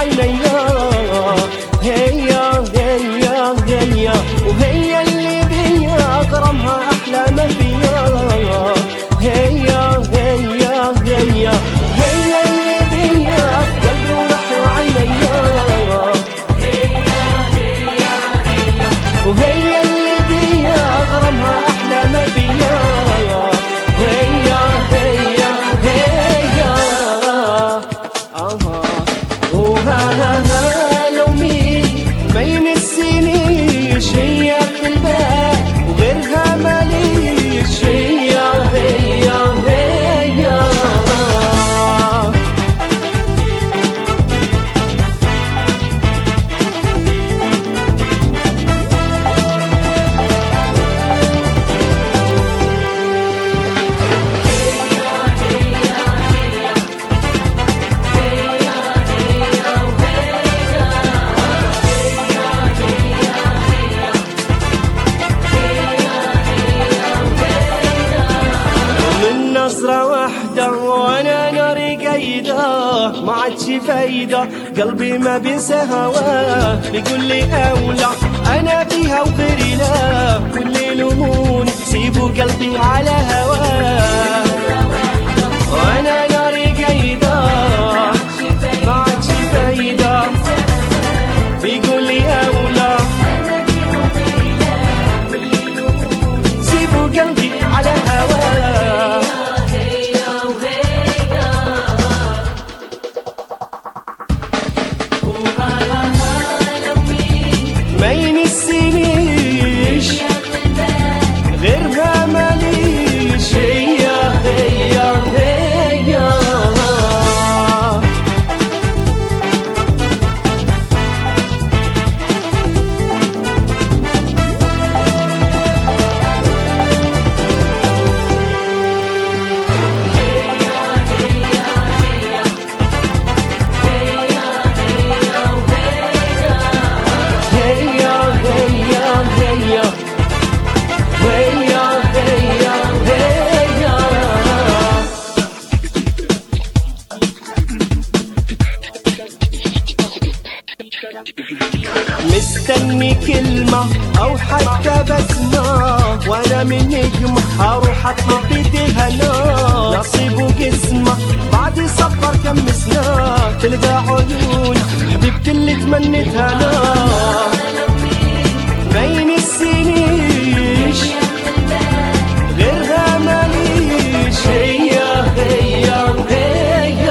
عيني، هي هي هي وهي اللي بيا أغرمها أحلى ما فيا، هي هي هي هي اللي بيا قلبي ونحو عيني، وهي اللي بيا أغرمها أحلى ما فيا، هي هي هي وها لو مين ما ينسينيش هي في البال وغيرها ماليش، هي هي هي نظرة واحدة وانا ناري قايدة ما عادش فايدة، قلبي ما بينسى هواه بيقول لي اولى انا فيها وغيري لا، كل يلوموني سيبوا قلبي على هواه، وانا ناري قايدة ما عادش فايدة بيقول لي اولى سيبوا قلبي على هواه. ما ينسينيش غيرها ماليش، هي هي هي مستني كلمة أو حتى بسمة وأنا من نجم هروح أطلب بيدي الهنا، نصيب وقسمة بعد سفر كم سنة تلقى عيون حبيبتي اللي تمنيتها أنا، ما ينسينيش غيرها ماليش، هي هي هي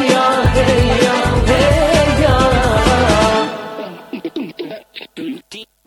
deep